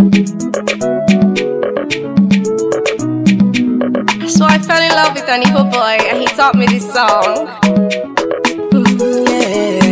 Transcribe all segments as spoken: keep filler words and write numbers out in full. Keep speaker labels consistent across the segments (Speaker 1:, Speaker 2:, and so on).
Speaker 1: So I fell in love with an Igbo boy and he taught me this song. Mm, yeah,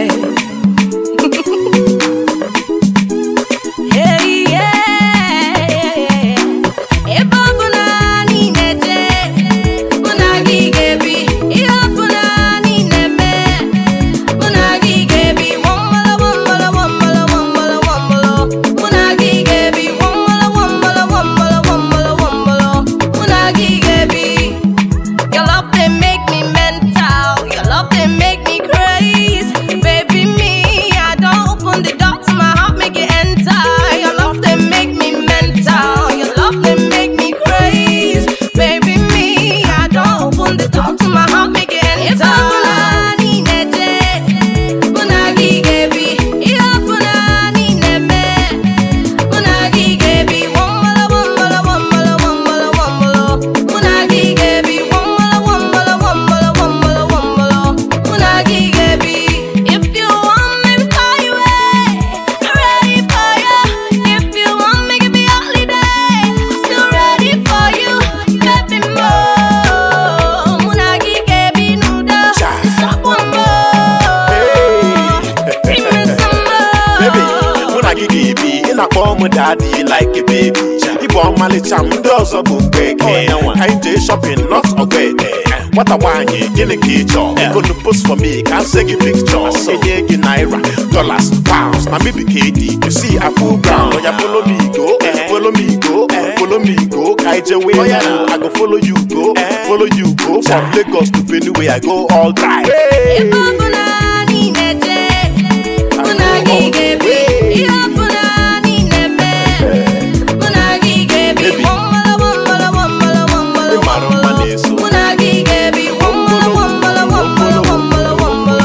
Speaker 1: yeah. Hey, yeah, yeah. Ebo buna ni neje, buna gigebi. Iyo buna ni neme, buna gigebi. Wombolo, wombolo, wombolo, wombolo, wombolo. Buna gigebi. Wombolo, wombolo, wombolo, wombolo, wombolo. Buna gigebi. Your love they make me mental. Your love they make me crazy. Baby me, I don't open the door to my heart, make it enter. Your love they make me mental. Your love they make me crazy. Baby me, I don't open the door to my heart, make it enter.
Speaker 2: Come daddy like a baby. If I'm my little does a book break, I do shopping, not a great day. What I want you, get a key job. Go to post for me, can't say a picture. Say, yeah, naira, dollars, pounds, my baby Katie. You see, I full ground. You follow me, go, follow me, go, follow me, go. Kaija way, I go follow you, go, follow you, go. From Lagos to Benue, I go all time. Hey.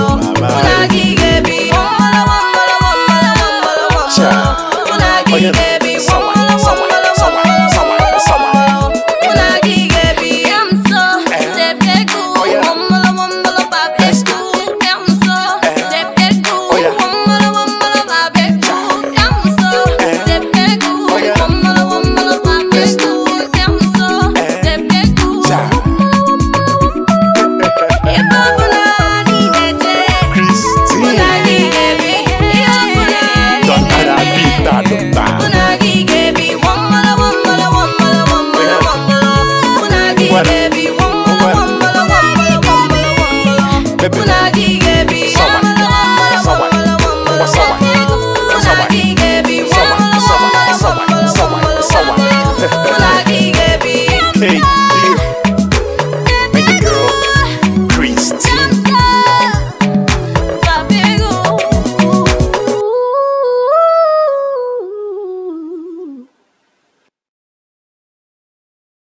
Speaker 1: Yeah.